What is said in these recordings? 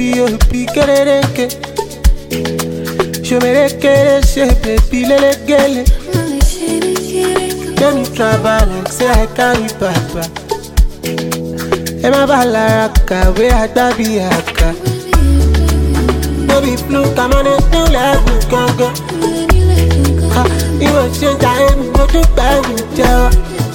P.O.P. Kerenke. Show me the kere shape, baby, lele gele. Let me travel like say I carry papa. Ema balaraka, we atabi aka. No be fluke, I'm on a new level, ganga. You want to change, I'm going to buy me, Jawa.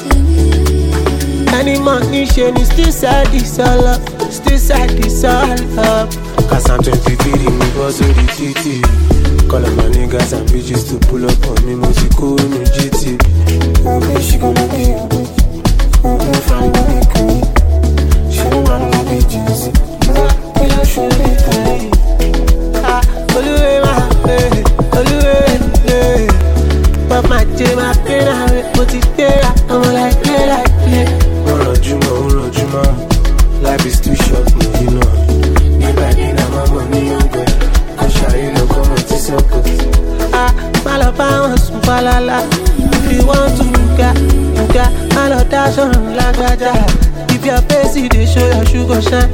Any money, she still sad, this all up. Still sad, this all up. Cause I'm 23, me boss with the TT. Call up my niggas and bitches to pull up on me, musical, no GT. Oh, she gonna be a bitch. Oh, find me queen. She don't wanna be juicy. I should be free. Oluwe my baby, Oluwe. But my team, my pain, I put it there. I'm like play. Juma. Life is too short, you know. Nobody na my money, I'm good. I shall you look on it, it's so good. Malapa, Supalala. If you want to, you got. Malotation, like that. If your face, they show your sugar shine.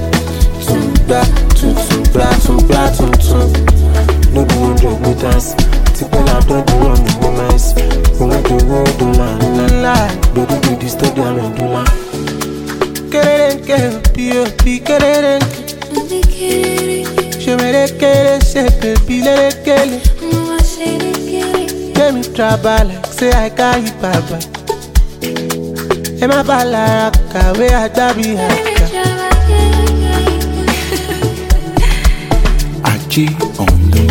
Too black. No be 100 meters. People have done the wrong moments. We want to go to land. Baby, the stadium and do land. Kerenke, P.O.P. Kerenke. Show me the kere shape, baby, lele gele. Let me travel like say I carry papa. Ema balaraka, we atabi aka. Aji on the